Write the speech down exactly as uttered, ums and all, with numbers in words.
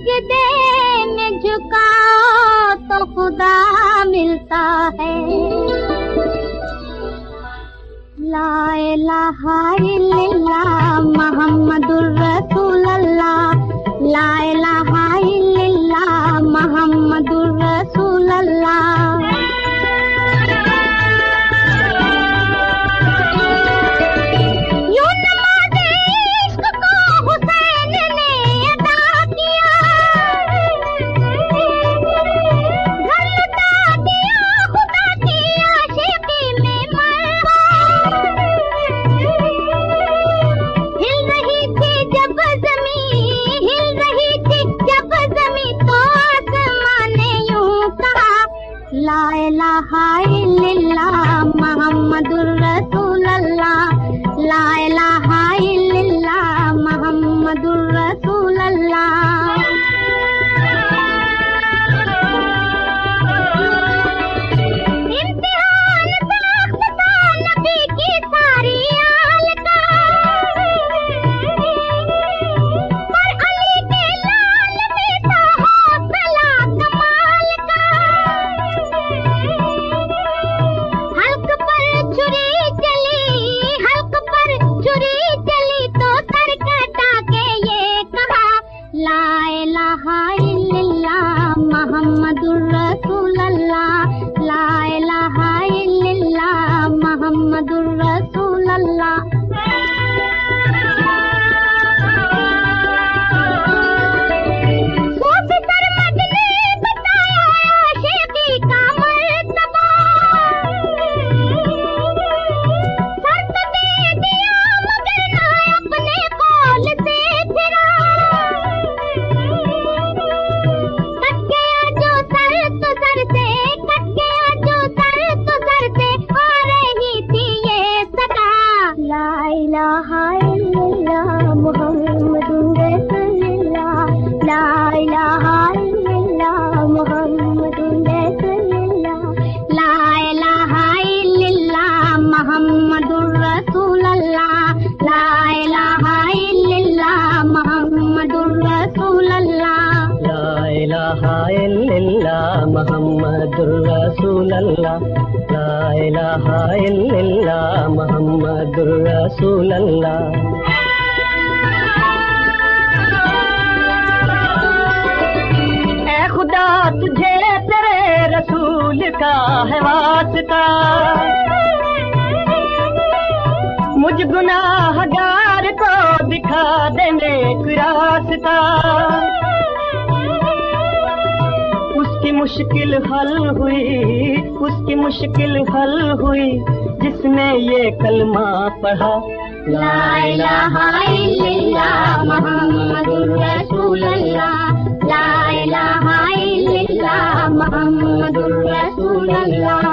सिजदे में झुकाओ तो खुदा मिलता है। ला इलाहा इल्लल्लाह मुहम्मदुर रसूलल्लाह, ला इलाहा इल्लल्लाह मुहम्मदुर रसूलल्लाह। यूं नमाज़े इश्क को हुसैन ने अदा किया, घर लुटा दिया खुदा की आशिकी में मरवा। हिल रही थी जब ज़मीं, हिल रही थी जब ज़मीं तो आसमान ने यूं कहा, ला इलाहा इल्लल्लाह मुहम्मदुर रसूलल्लाह, ला इलाहा इल्लल्लाह मुहम्मदुर रसूलल्लाह। इम्तिहान सख्त था नबी की सारी आल का, पर अली के लाल में था हौसला कमाल का। हल्क पर छुरी चली, हल्क पर छुरी चली तो सर कटा के ये कहा, ला इलाहा इल्लल्लाह मुहम्मदुर रसूलल्लाह, ला इलाहा इल्लल्लाह मुहम्मदुर रसूलल्लाह। सूफी सरमद ने बताया आशिकी का मर्तबा, सर तो दे दिया मगर ना अपने कौल से फिरा। कट गया जो सर तो सर से, कट गया जो सर तो सर से, आ रही थी ये सदा, ला इलाहा इल्लल्लाह मुहम्मदुर रसूलुल्लाह, ला इलाहा इल्लल्लाह मुहम्मदुर रसूलुल्लाह, ला इलाहा इल्लल्लाह मुहम्मदुर रसूलुल्लाह, ला इलाहा इल्लल्लाह मुहम्मदुर रसूलुल्लाह। ला इलाहा इल्लल्लाह मुहम्मदुर रसूलल्लाह, ला इलाहा इल्लल्लाह मुहम्मदुर रसूलल्लाह। ऐ खुदा तुझे तेरे रसूल का है वास्ता, मुझ गुनाहगार को दिखा देने की रास्ता। उसकी मुश्किल हल हुई, उसकी मुश्किल हल हुई जिसने ये कलमा पढ़ा, ला इलाहा इल्लल्लाह मुहम्मदुर रसूलुल्लाह, ला इलाहा इल्लल्लाह मुहम्मदुर रसूलुल्लाह।